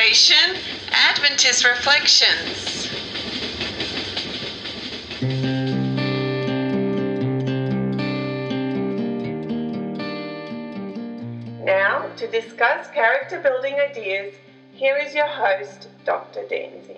Operation Adventist Reflections. Now, to discuss character building ideas, here is your host, Dr. Danzy.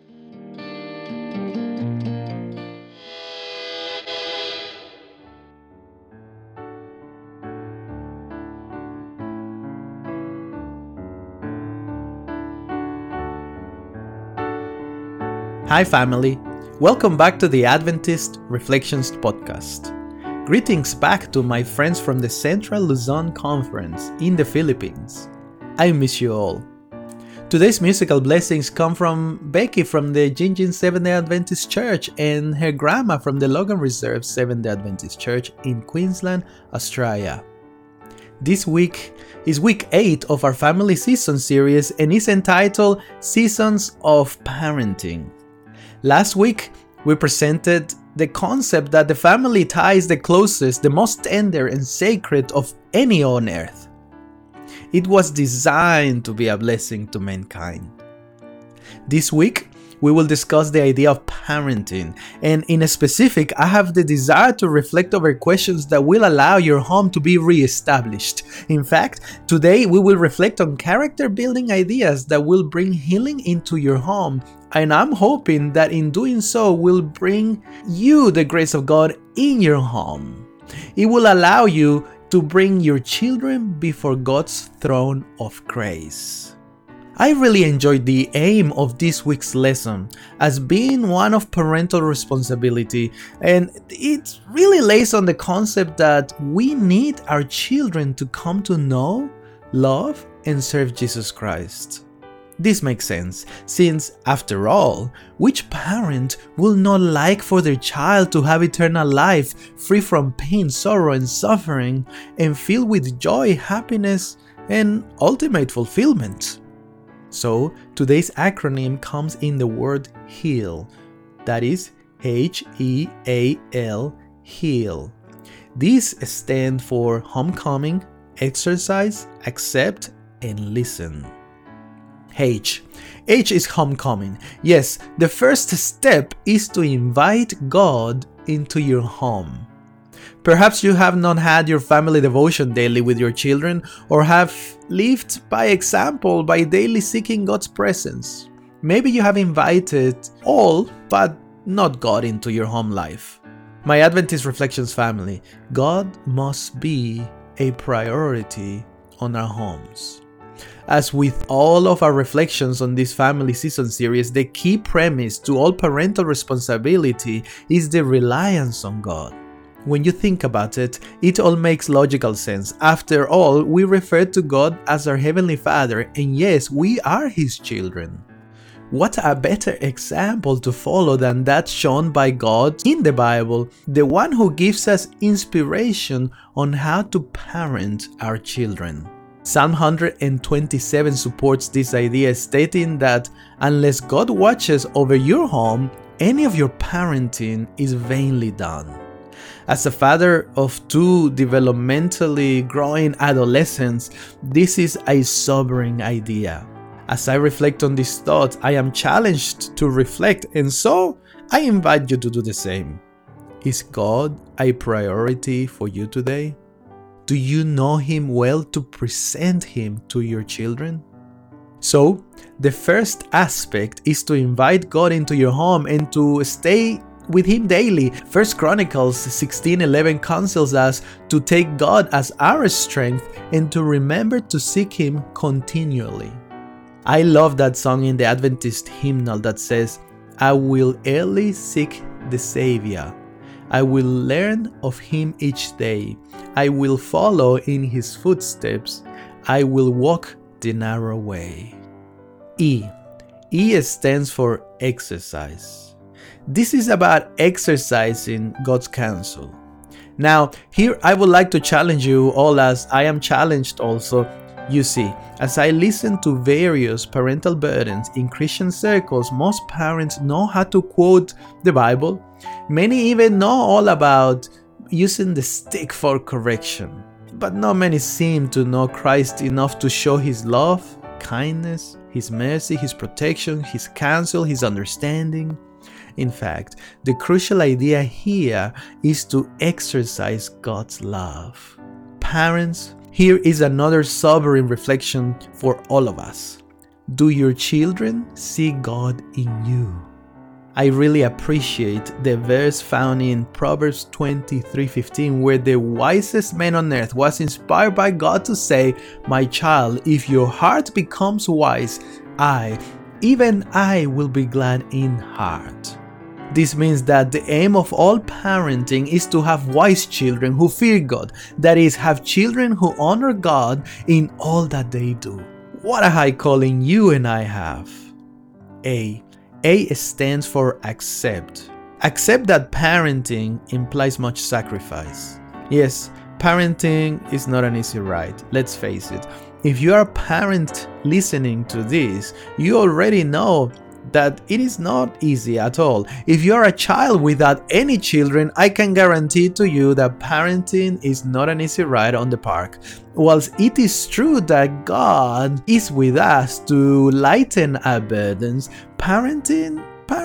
Hi family, welcome back to the Adventist Reflections podcast. Greetings back to my friends from the Central Luzon Conference in the Philippines. I miss you all. Today's musical blessings come from Becky from the Jinjin Seventh-day Adventist Church and her grandma from the Logan Reserve Seventh-day Adventist Church in Queensland, Australia. This week is week 8 of our family season series and is entitled Seasons of Parenting. Last week, we presented the concept that the family tie is the closest, the most tender and sacred of any on earth. It was designed to be a blessing to mankind. This week, we will discuss the idea of parenting, and in a specific, I have the desire to reflect over questions that will allow your home to be re-established. In fact, today we will reflect on character building ideas that will bring healing into your home, and I'm hoping that in doing so will bring you the grace of God in your home. It will allow you to bring your children before God's throne of grace. I really enjoyed the aim of this week's lesson as being one of parental responsibility, and it really lays on the concept that we need our children to come to know, love, and serve Jesus Christ. This makes sense, since, after all, which parent will not like for their child to have eternal life free from pain, sorrow, and suffering, and filled with joy, happiness, and ultimate fulfillment? So, today's acronym comes in the word HEAL. That is HEAL, HEAL. This stands for homecoming, exercise, accept, and listen. H is homecoming. Yes, the first step is to invite God into your home. Perhaps you have not had your family devotion daily with your children, or have lived by example by daily seeking God's presence. Maybe you have invited all but not God into your home life. My Adventist Reflections family, God must be a priority on our homes. As with all of our reflections on this family season series, the key premise to all parental responsibility is the reliance on God. When you think about it, it all makes logical sense. After all, we refer to God as our Heavenly Father, and yes, we are His children. What a better example to follow than that shown by God in the Bible, the one who gives us inspiration on how to parent our children. Psalm 127 supports this idea, stating that unless God watches over your home, any of your parenting is vainly done. As a father of 2 developmentally growing adolescents, this is a sobering idea. As I reflect on this thought, I am challenged to reflect, and so I invite you to do the same. Is God a priority for you today? Do you know Him well to present Him to your children? So, the first aspect is to invite God into your home and to stay with Him daily. 1 Chronicles 16:11 counsels us to take God as our strength and to remember to seek Him continually. I love that song in the Adventist hymnal that says, I will early seek the Savior. I will learn of Him each day. I will follow in His footsteps. I will walk the narrow way. E stands for exercise. This is about exercising God's counsel. Now, here I would like to challenge you all, as I am challenged also. You see, as I listen to various parental burdens in Christian circles, most parents know how to quote the Bible. Many even know all about using the stick for correction. But not many seem to know Christ enough to show His love, kindness, His mercy, His protection, His counsel, His understanding. In fact, the crucial idea here is to exercise God's love. Parents, here is another sobering reflection for all of us. Do your children see God in you? I really appreciate the verse found in Proverbs 23:15, where the wisest man on earth was inspired by God to say, "My child, if your heart becomes wise, even I will be glad in heart." This means that the aim of all parenting is to have wise children who fear God. That is, have children who honor God in all that they do. What a high calling you and I have. A stands for accept. Accept that parenting implies much sacrifice. Yes, parenting is not an easy ride, let's face it. If you are a parent listening to this, you already know that it is not easy at all. If you are a child without any children, I can guarantee to you that parenting is not an easy ride on the park. Whilst it is true that God is with us to lighten our burdens, parenting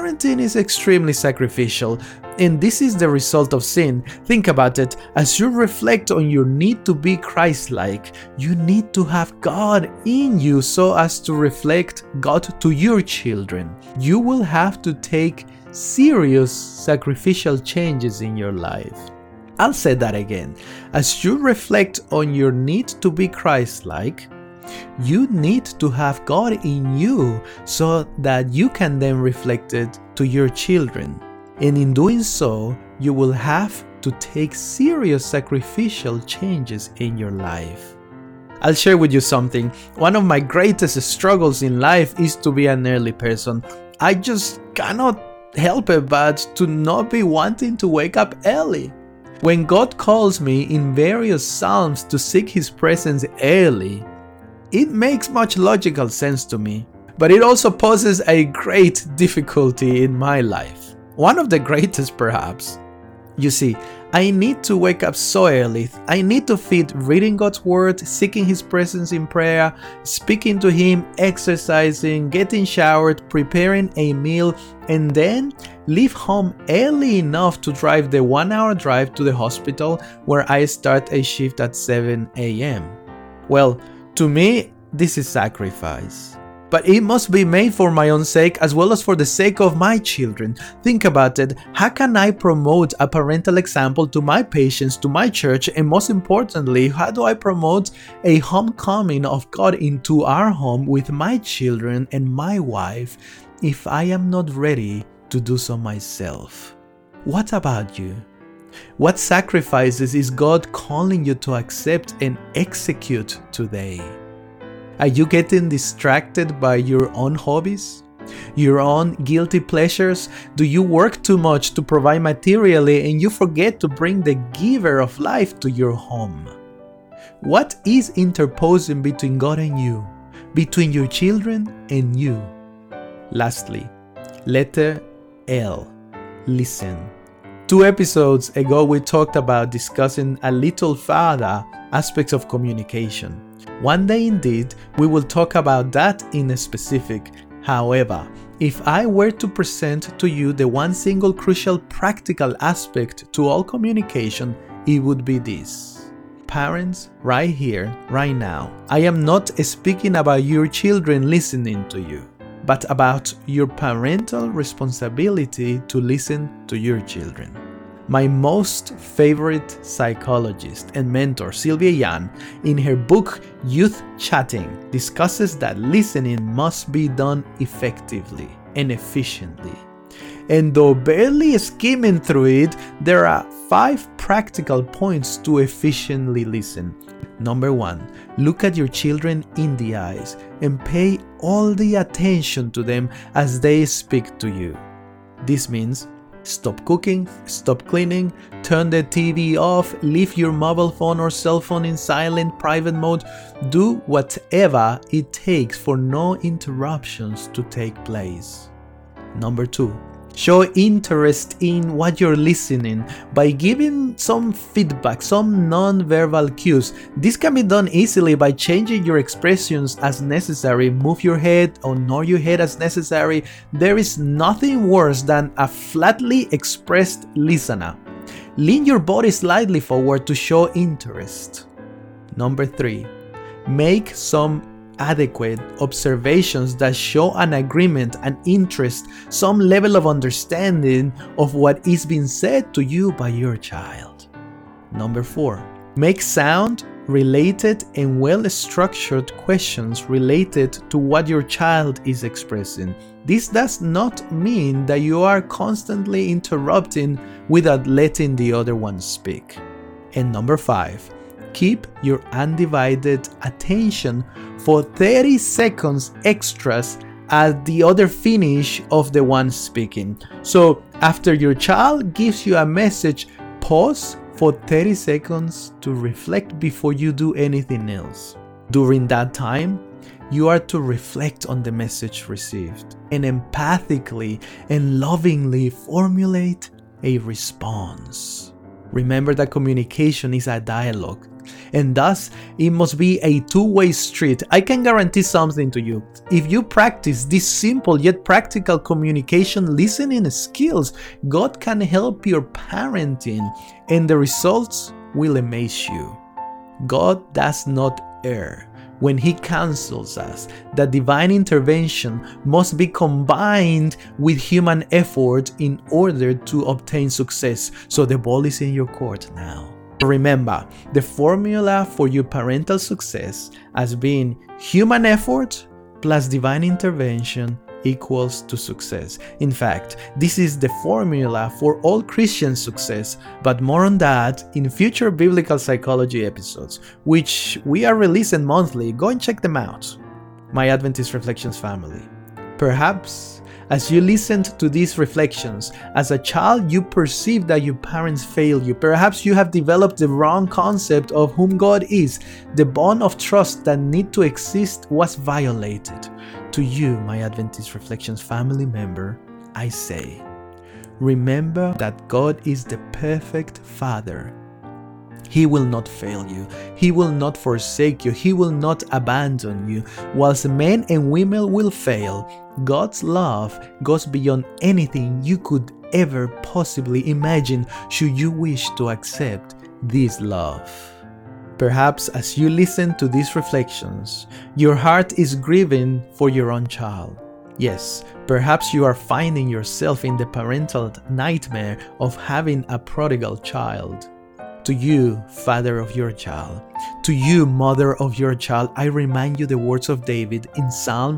is extremely sacrificial. And this is the result of sin. Think about it. As you reflect on your need to be Christ-like, you need to have God in you so as to reflect God to your children. You will have to take serious sacrificial changes in your life. I'll say that again. As you reflect on your need to be Christ-like, you need to have God in you so that you can then reflect it to your children. And in doing so, you will have to take serious sacrificial changes in your life. I'll share with you something. One of my greatest struggles in life is to be an early person. I just cannot help it but to not be wanting to wake up early. When God calls me in various Psalms to seek His presence early, it makes much logical sense to me. But it also poses a great difficulty in my life. One of the greatest, perhaps. You see, I need to wake up so early. I need to fit reading God's Word, seeking His presence in prayer, speaking to Him, exercising, getting showered, preparing a meal, and then leave home early enough to drive the 1-hour drive to the hospital where I start a shift at 7 a.m. Well, to me, this is sacrifice. But it must be made for my own sake as well as for the sake of my children. Think about it. How can I promote a parental example to my patients, to my church, and most importantly, how do I promote a homecoming of God into our home with my children and my wife if I am not ready to do so myself? What about you? What sacrifices is God calling you to accept and execute today? Are you getting distracted by your own hobbies? Your own guilty pleasures? Do you work too much to provide materially and you forget to bring the giver of life to your home? What is interposing between God and you, between your children and you? Lastly, letter L, listen. 2 episodes ago, we talked about discussing a little further aspects of communication. One day indeed, we will talk about that in a specific. However, if I were to present to you the one single crucial practical aspect to all communication, it would be this. Parents, right here, right now, I am not speaking about your children listening to you, but about your parental responsibility to listen to your children. My most favorite psychologist and mentor, Sylvia Yan, in her book Youth Chatting, discusses that listening must be done effectively and efficiently. And though barely skimming through it, there are 5 practical points to efficiently listen. Number 1, look at your children in the eyes and pay all the attention to them as they speak to you. This means stop cooking, stop cleaning, turn the TV off, leave your mobile phone or cell phone in silent private mode. Do whatever it takes for no interruptions to take place. Number 2, Show interest in what you're listening by giving some feedback, some non-verbal cues. This can be done easily by changing your expressions as necessary. Move your head or nod your head as necessary. There is nothing worse than a flatly expressed listener. Lean your body slightly forward to show interest. Number 3, make some adequate observations that show an agreement, an interest, some level of understanding of what is being said to you by your child. Number 4, make sound, related, and well-structured questions related to what your child is expressing. This does not mean that you are constantly interrupting without letting the other one speak. And number 5, keep your undivided attention for 30 seconds extras at the other finish of the one speaking. So after your child gives you a message, pause for 30 seconds to reflect before you do anything else. During that time, you are to reflect on the message received and empathically and lovingly formulate a response. Remember that communication is a dialogue, and thus it must be a two-way street. I can guarantee something to you. If you practice these simple yet practical communication listening skills, God can help your parenting, and the results will amaze you. God does not err when He counsels us that divine intervention must be combined with human effort in order to obtain success. So the ball is in your court now. Remember, the formula for your parental success as being human effort plus divine intervention equals to success. In fact, this is the formula for all Christian success, but more on that in future biblical psychology episodes, which we are releasing monthly. Go and check them out. My Adventist Reflections family. Perhaps as you listened to these reflections, as a child you perceive that your parents failed you. Perhaps you have developed the wrong concept of whom God is. The bond of trust that need to exist was violated. To you, my Adventist Reflections family member, I say, remember that God is the perfect Father. He will not fail you. He will not forsake you. He will not abandon you. Whilst men and women will fail, God's love goes beyond anything you could ever possibly imagine should you wish to accept this love. Perhaps as you listen to these reflections, your heart is grieving for your own child. Yes, perhaps you are finding yourself in the parental nightmare of having a prodigal child. To you, father of your child, to you, mother of your child, I remind you the words of David in Psalm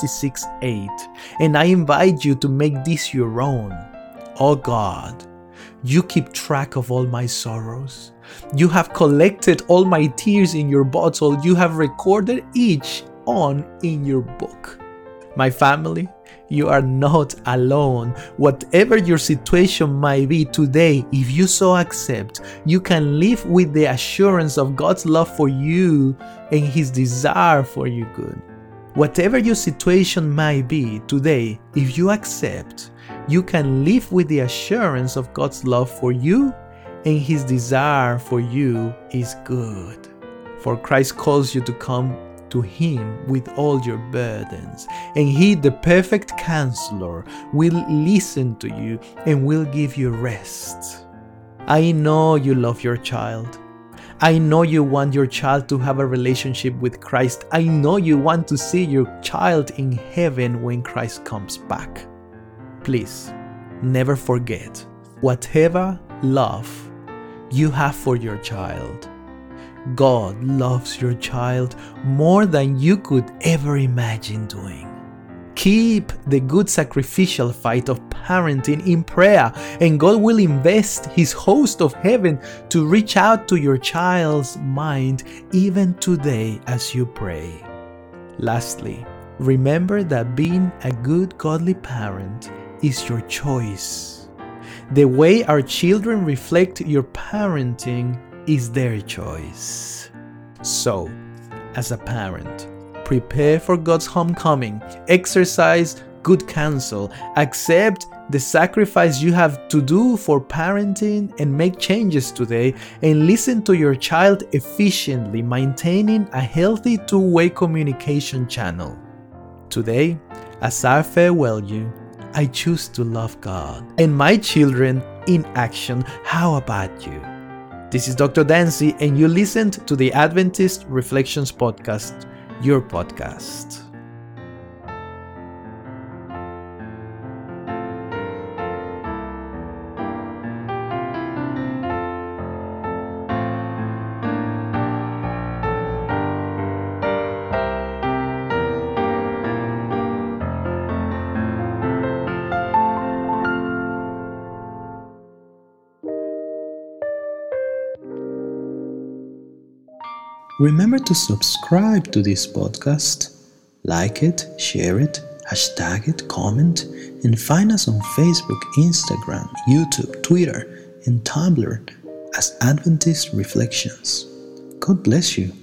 56:8, and I invite you to make this your own. Oh God, you keep track of all my sorrows. You have collected all my tears in your bottle. You have recorded each one in your book. My family, you are not alone. Whatever your situation might be today, if you so accept, you can live with the assurance of God's love for you and His desire for your good. Whatever your situation might be today, if you accept, you can live with the assurance of God's love for you and His desire for you is good. For Christ calls you to come to Him with all your burdens, and He, the perfect counselor, will listen to you and will give you rest. I know you love your child. I know you want your child to have a relationship with Christ. I know you want to see your child in heaven when Christ comes back. Please, never forget whatever love you have for your child. God loves your child more than you could ever imagine doing. Keep the good sacrificial fight of parenting in prayer, and God will invest His host of heaven to reach out to your child's mind even today as you pray. Lastly, remember that being a good godly parent is your choice. The way our children reflect your parenting is their choice. So, as a parent, prepare for God's homecoming, exercise good counsel, accept the sacrifice you have to do for parenting and make changes today and listen to your child efficiently, maintaining a healthy two-way communication channel. Today, as I farewell you, I choose to love God and my children in action. How about you? This is Dr. Dancy, and you listened to the Adventist Reflections Podcast, your podcast. Remember to subscribe to this podcast, like it, share it, hashtag it, comment, and find us on Facebook, Instagram, YouTube, Twitter, and Tumblr as Adventist Reflections. God bless you.